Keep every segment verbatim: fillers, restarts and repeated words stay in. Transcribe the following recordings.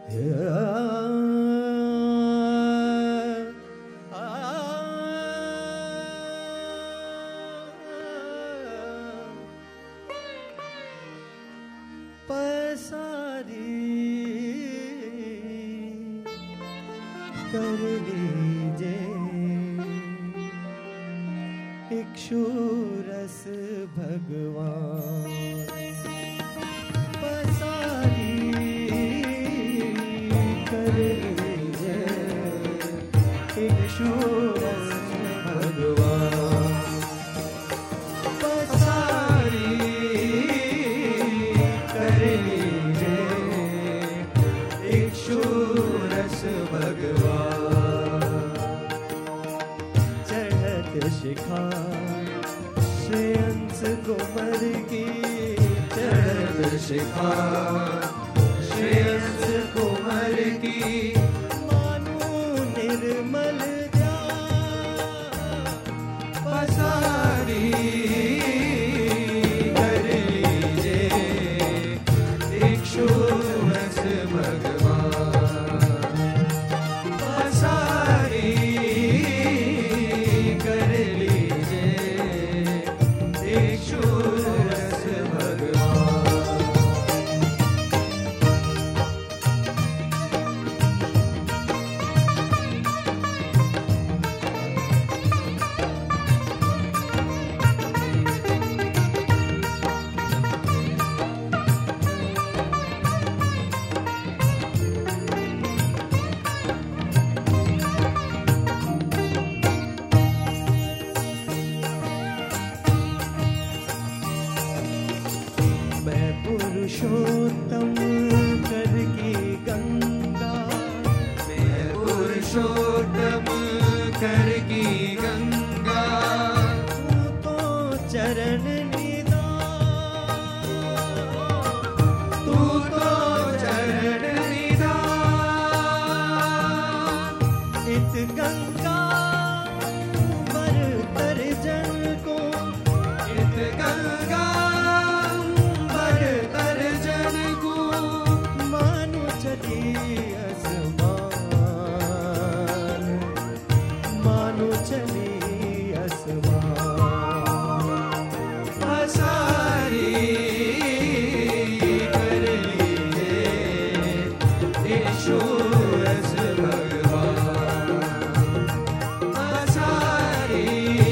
पसारी कर लीजे इक्षुरस भगवान, पसारी कर लीजे इक्षुरस भगवान, पसारी कर लीजे इक्षुरस भगवान। चढ़त शिखा श्रेयंस कुंवर की, चढ़त शिखा श्रेयंस कुंवर की, मानो निर्मल ध्यान, पसारी कर लीजे इक्षुरस भगवान, पसारी कर लीजे इक्षुरस भगवान। मैं पुरुषोत्तम कर की गंगा, मैं पुरुषोत्तम कर की गंगा, तू तो चरण निधान, तू तो चरण निधान, इत गंगा वर तर जन को, इत गंगा असमान, मानो चली असमान, पसारी कर लीजे इक्षुरस भगवान, पसारी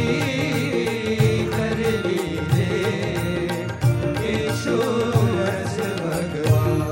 कर लीजे इक्षुरस भगवान।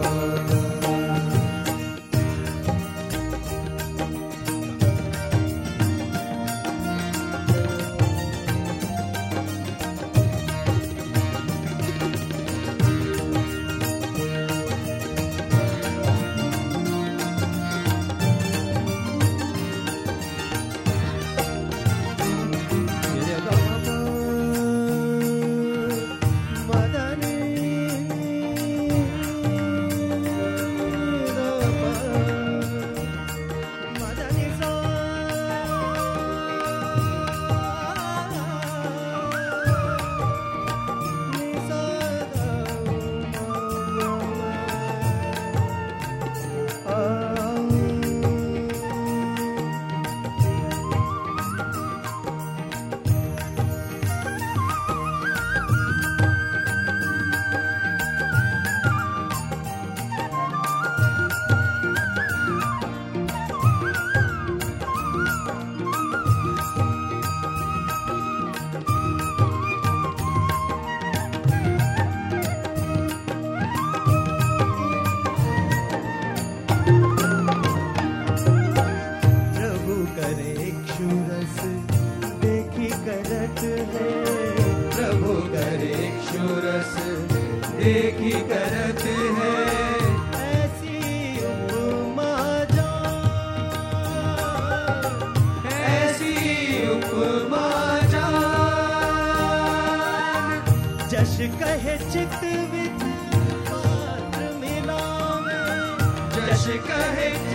प्रभु करे इक्षुरस देखी करत है, ऐसी उपमा जान, ऐसी उपमा जान, जश कहे चित विद पात्र मिलावे, जश कहे